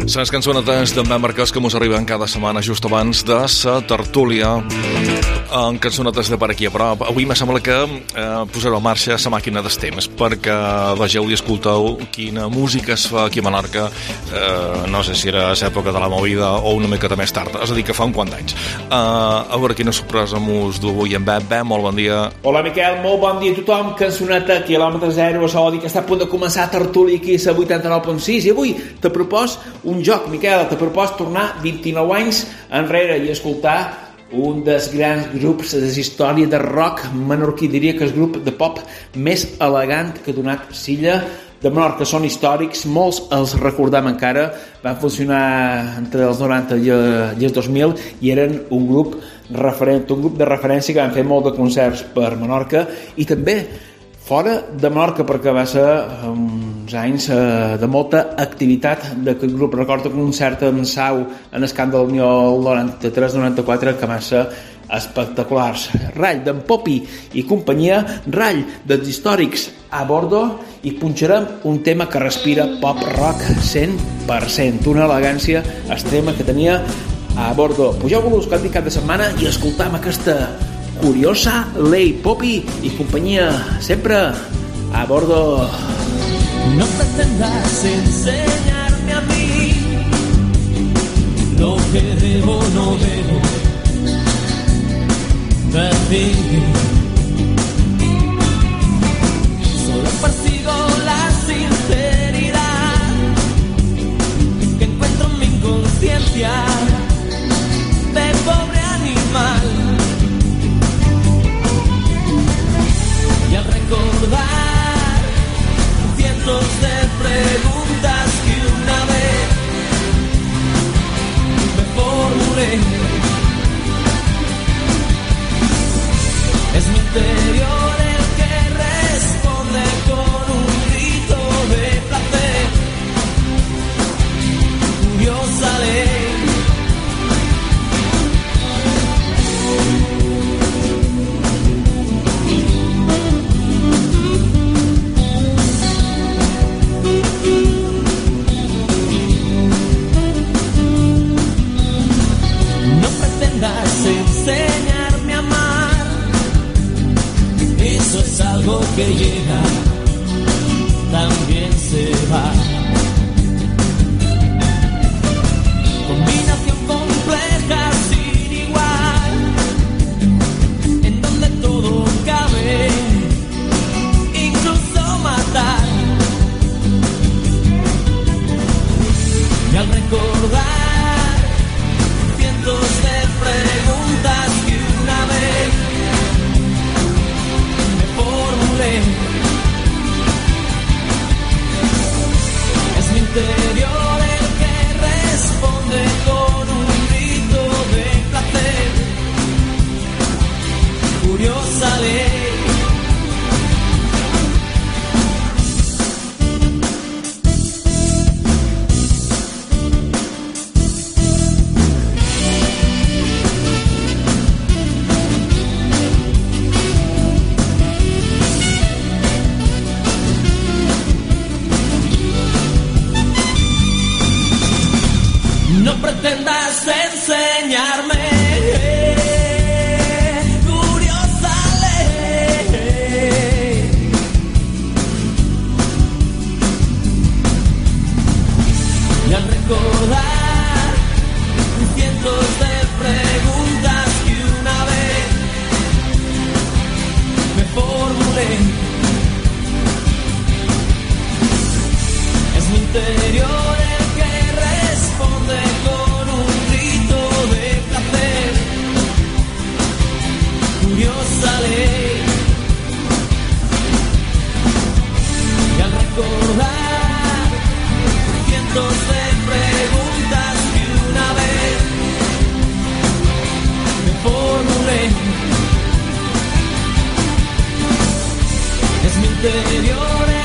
Les cançonetes d'en Ben Marquès que mos arriben cada setmana just abans de sa tertúlia en cançonetes de per aquí a prop. Avui me sembla que posaré en marxa la màquina dels temps perquè vegeu i escolteu quina música es fa aquí a Menorca. No sé si era a l'època de la movida o una miqueta més tard, és a dir, que fa un quant d'anys. A veure quina sorpresa mos du avui en Ben. Ben, molt bon dia. Hola Miquel, molt bon dia a tothom. Cançoneta, quilòmetre zero, a Sodi, que està a punt de començar a tertúlia aquí a 89.6. I avui te propos un joc, Miquel, te propos tornar 29 anys enrere i escoltar un dels grans grups de la història de rock menorquí. Diria que és el grup de pop més elegant que ha donat Silla de Menorca. Són històrics, molts els recordam encara, van funcionar entre els 90 i els 2000 i eren un grup referent, un grup de referència que van fer molt de concerts per Menorca i també fora de Menorca, perquè va ser uns anys de molta activitat d'aquest grup. Recordo un concert en Sau en Escàndol Unió el 93-94 que va ser espectaculars. Rall d'en Popi i companyia, Rall dels històrics a bordo, i punxarem un tema que respira pop rock 100%, una elegància extrema que tenia a bordo. Pugeu-vos cada setmana i escoltam aquesta curiosa Ley Popi y compañía, siempre a bordo. No pretendas enseñarme a mí lo que debo, no debo decir. Solo persigo la sinceridad que encuentro en mi inconsciencia de pobre animal. Y al recordar cientos de preguntas que una vez me formulé, es mi interior el que responde con un grito de placer. Curiosa ley. Enseñarme a amar, eso es algo que llega, también se va. Combinación compleja sin igual, en donde todo cabe, incluso matar. Y al recordar cientos de preguntas que una vez me formulé, es mi interior el que responde con un grito de placer. Curiosa ley. No pretendas enseñarme, curiosa ley. Y al recordar cientos de preguntas que una vez me formulé, es mi interior el que responde con un grito de placer. Curiosa ley. Y al recordar cientos de preguntas que una vez me formulé, es mi interior